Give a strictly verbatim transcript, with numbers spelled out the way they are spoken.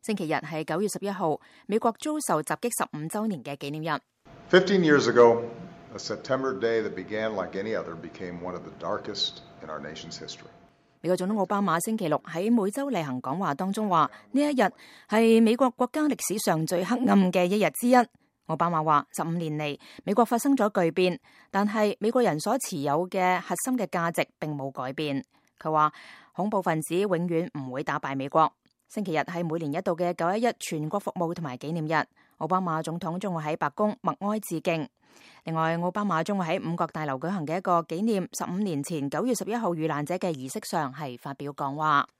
星期日係九月十一號，美國遭受襲擊十五週年嘅紀念日。 Fifteen years ago, a September day that began like any other became one of the darkest in our nation's history. 美國總統奧巴馬星期六喺每週例行講話當中話，呢一日係美國國家歷史上最黑暗嘅一日之一。奧巴馬話，十五年嚟，美國發生咗巨變，但係美國人所持有嘅核心嘅價值並冇改變。佢話，恐怖分子永遠唔會打敗美國。星期日係每年一度嘅九一一全國服務同埋紀念日，奧巴馬總統將會喺白宮默哀致敬。另外，奧巴馬將會喺五角大樓舉行嘅一個紀念十五年前九月十一號遇難者嘅儀式上係發表講話。